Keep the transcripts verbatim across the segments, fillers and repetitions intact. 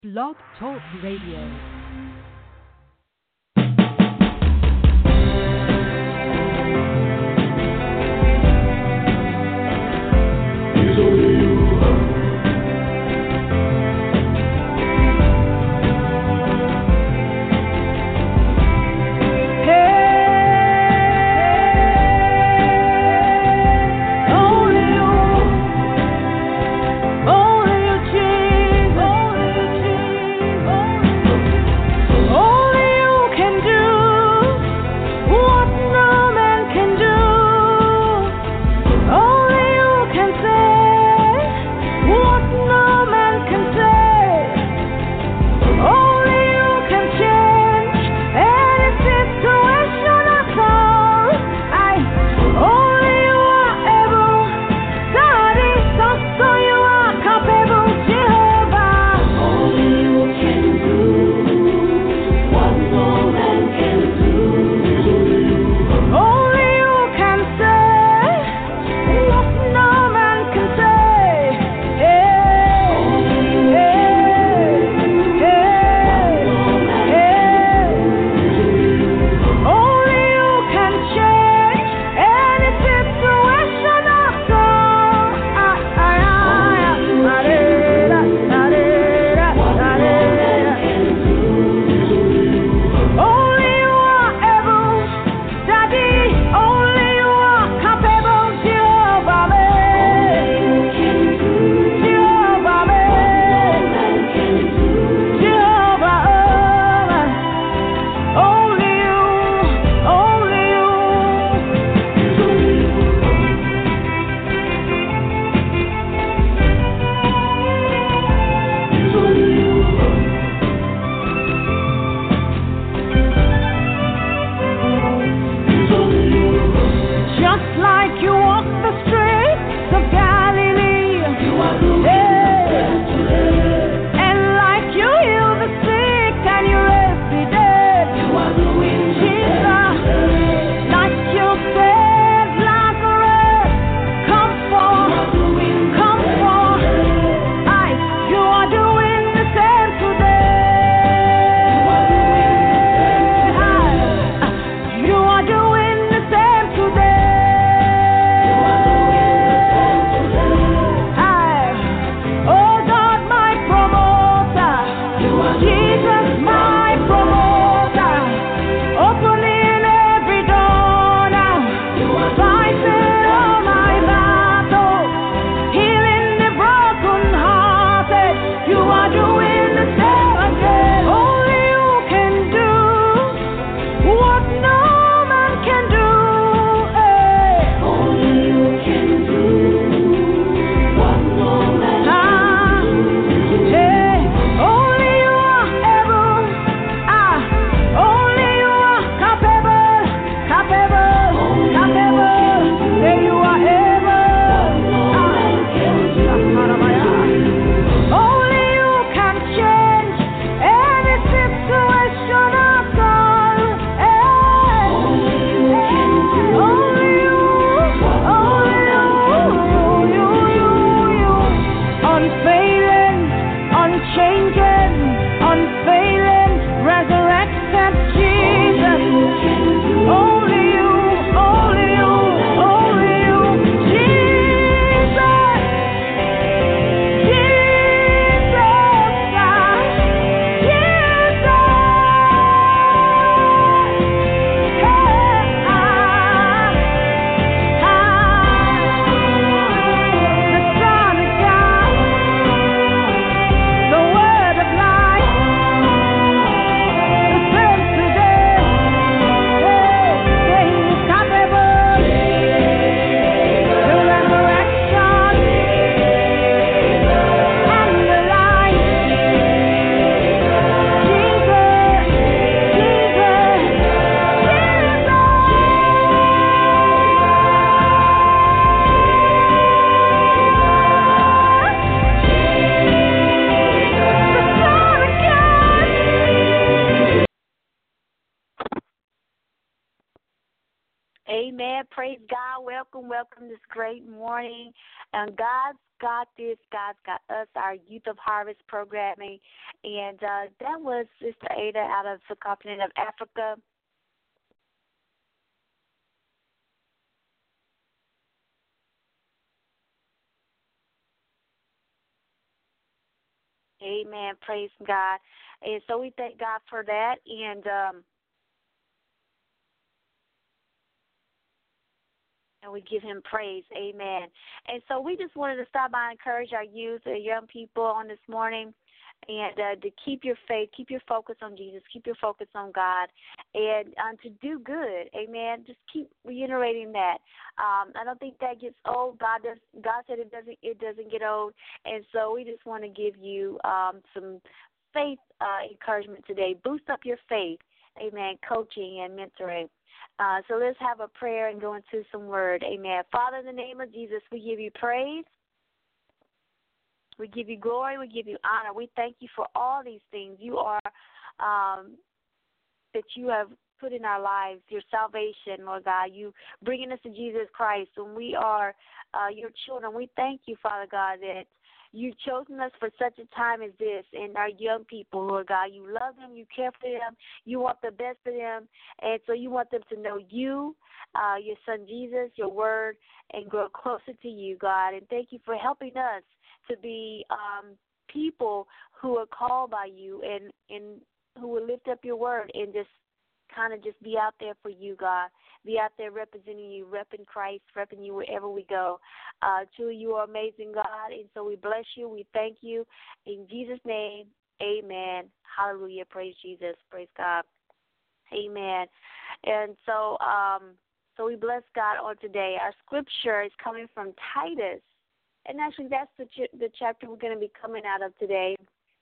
Blog Talk Radio. Amen. Praise God. Welcome, welcome this great morning. And God's got this. God's got us, our Youth of Harvest programming. And uh, that was Sister Ada out of the continent of Africa. Amen. Praise God. And so we thank God for that. And um, and we give him praise. Amen. And so we just wanted to stop by and encourage our youth, our young people on this morning, and uh, to keep your faith, keep your focus on Jesus, keep your focus on God, and um, to do good. Amen. Just keep reiterating that. Um, I don't think that gets old. God does. God said it doesn't. It doesn't get old. And so we just want to give you um, some faith uh, encouragement today. Boost up your faith. Amen. Coaching and mentoring. Uh, so let's have a prayer and go into some word. Amen. Father, in the name of Jesus, we give you praise. We give you glory. We give you honor. We thank you for all these things you are, um, that you have put in our lives, your salvation, Lord God, you bringing us to Jesus Christ. When we are uh, your children, we thank you, Father God, that you've chosen us for such a time as this, and our young people, Lord God. You love them. You care for them. You want the best for them. And so you want them to know you, uh, your son Jesus, your word, and grow closer to you, God. And thank you for helping us to be um, people who are called by you and, and who will lift up your word and just kind of just be out there for you, God. Be out there representing you, repping Christ, repping you wherever we go. Uh, truly, you are amazing, God, and so we bless you. We thank you. In Jesus' name, amen. Hallelujah. Praise Jesus. Praise God. Amen. And so um, so we bless God on today. Our scripture is coming from Titus. And actually, that's the, ch- the chapter we're going to be coming out of today.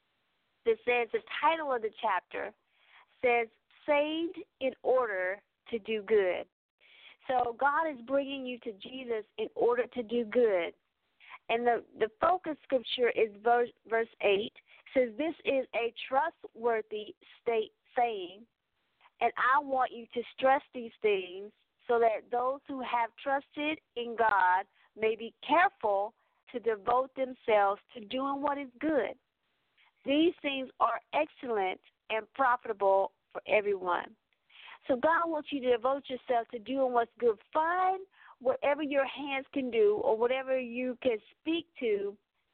It says, the title of the chapter says, Saved in Order to Do Good. So God is bringing you to Jesus in order to do good. And the, the focus scripture is verse, verse eight. It says, this is a trustworthy state saying, and I want you to stress these things so that those who have trusted in God may be careful to devote themselves to doing what is good. These things are excellent and profitable for everyone. So God wants you to devote yourself to doing what's good. Find whatever your hands can do or whatever you can speak to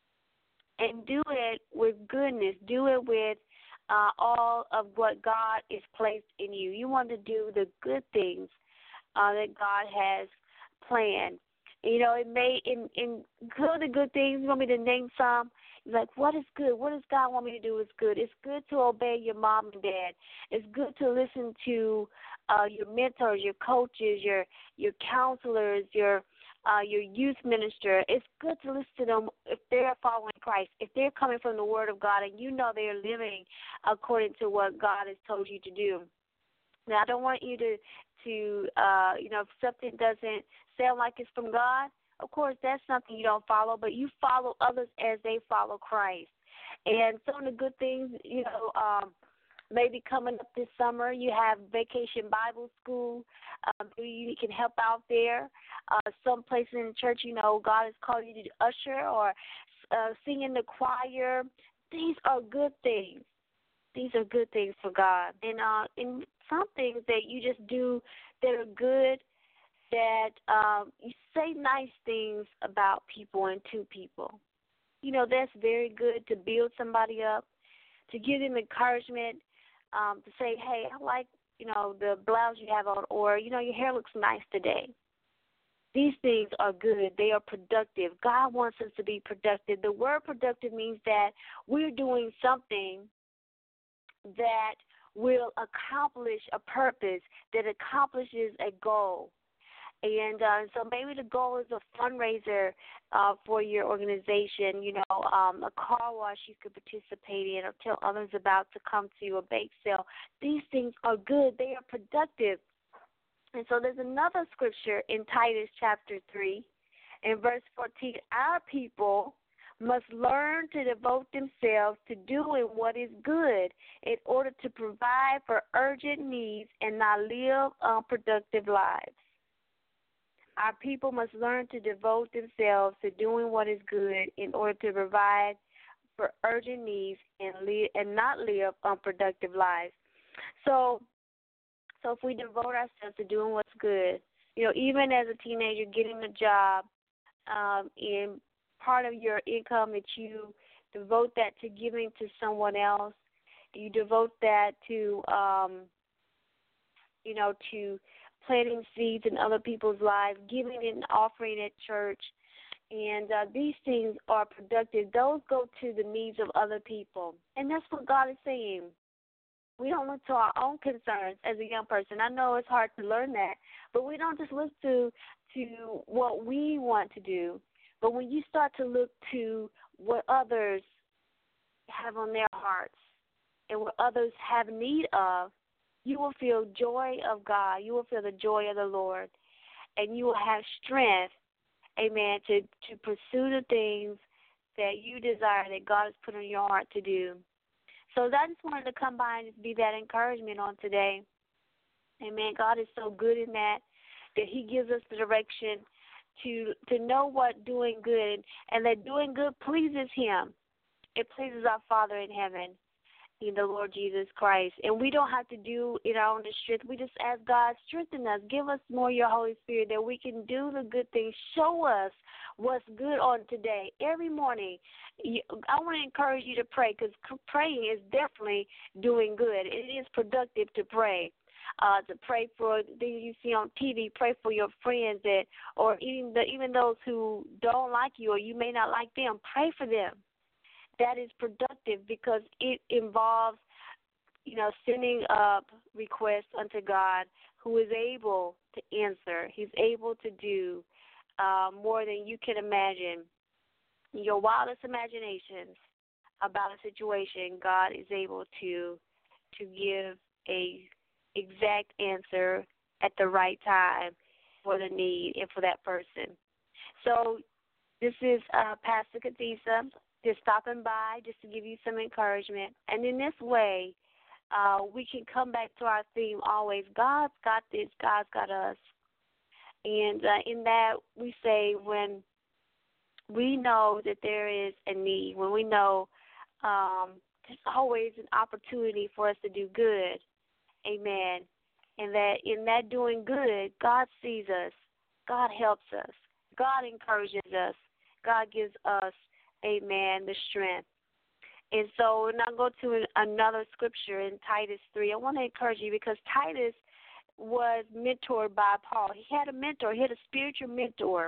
and do it with goodness. Do it with uh, all of what God is placed in you. You want to do the good things uh, that God has planned. You know, it may, in, in good the good things, you want me to name some? You're like, what is good? What does God want me to do is good? It's good to obey your mom and dad. It's good to listen to uh, your mentors, your coaches, your your counselors, your uh, your youth minister. It's good to listen to them if they're following Christ, if they're coming from the Word of God and you know they're living according to what God has told you to do. Now, I don't want you to, to uh, you know, if something doesn't sound like it's from God, of course, that's something you don't follow, but you follow others as they follow Christ. And some of the good things, you know, um, maybe coming up this summer, you have Vacation Bible School. Um, maybe you can help out there. Uh, some places in the church, you know, God has called you to usher or uh, sing in the choir. These are good things. These are good things for God. And, uh, and some things that you just do that are good, that um, you say nice things about people and to people. You know, that's very good to build somebody up, to give them encouragement, um, to say, hey, I like, you know, the blouse you have on, or, you know, your hair looks nice today. These things are good. They are productive. God wants us to be productive. The word productive means that we're doing something that will accomplish a purpose, that accomplishes a goal. And uh, so maybe the goal is a fundraiser uh, for your organization, you know, um, a car wash you could participate in or tell others about to come to, a bake sale. These things are good. They are productive. And so there's another scripture in Titus chapter three in verse fourteen. Our people must learn to devote themselves to doing what is good in order to provide for urgent needs and not live unproductive lives. Our people must learn to devote themselves to doing what is good in order to provide for urgent needs and live, and not live unproductive lives. So, so if we devote ourselves to doing what's good, you know, even as a teenager, getting a job, um, and part of your income that you devote that to giving to someone else, you devote that to, um, you know, to planting seeds in other people's lives, giving and offering at church, and uh, these things are productive. Those go to the needs of other people, and that's what God is saying. We don't look to our own concerns as a young person. I know it's hard to learn that, but we don't just look to to what we want to do. But when you start to look to what others have on their hearts and what others have need of, you will feel joy of God. You will feel the joy of the Lord, and you will have strength, amen, to, to pursue the things that you desire, that God has put on your heart to do. So I just wanted to come by and just be that encouragement on today. Amen. God is so good in that, that he gives us the direction to to know what doing good, and that doing good pleases him. It pleases our Father in heaven, in the Lord Jesus Christ. And we don't have to do it our own strength. We just ask God, strengthen us. Give us more of your Holy Spirit that we can do the good things. Show us what's good on today. Every morning, I want to encourage you to pray, because praying is definitely doing good. It is productive to pray. Uh, to pray for things you see on T V, pray for your friends that, or even the, even those who don't like you or you may not like them. Pray for them. That is productive because it involves, you know, sending up requests unto God, who is able to answer. He's able to do uh, more than you can imagine. Your wildest imaginations about a situation, God is able to to give a exact answer at the right time for the need and for that person. So this is uh, Pastor Khadijah, just stopping by just to give you some encouragement. And in this way, uh, we can come back to our theme always, God's got this, God's got us. And uh, in that, we say when we know that there is a need, when we know um, there's always an opportunity for us to do good, amen, and that in that doing good, God sees us, God helps us, God encourages us, God gives us, amen, the strength. And so when I go to another scripture in Titus three, I want to encourage you, because Titus was mentored by Paul. He had a mentor. He had a spiritual mentor.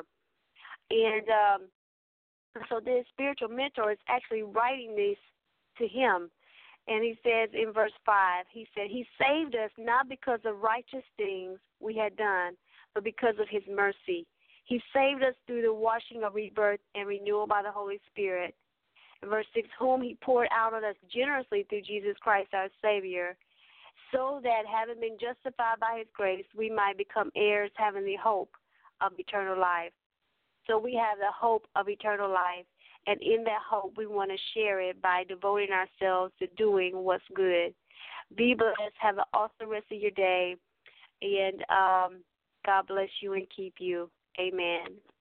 And um, so this spiritual mentor is actually writing this to him. And he says in verse five, he said, he saved us not because of righteous things we had done, but because of his mercy. He saved us through the washing of rebirth and renewal by the Holy Spirit. In verse six, whom he poured out on us generously through Jesus Christ our Savior, so that having been justified by his grace, we might become heirs, having the hope of eternal life. So we have the hope of eternal life. And in that hope, we want to share it by devoting ourselves to doing what's good. Be blessed. Have an awesome rest of your day. And um, God bless you and keep you. Amen.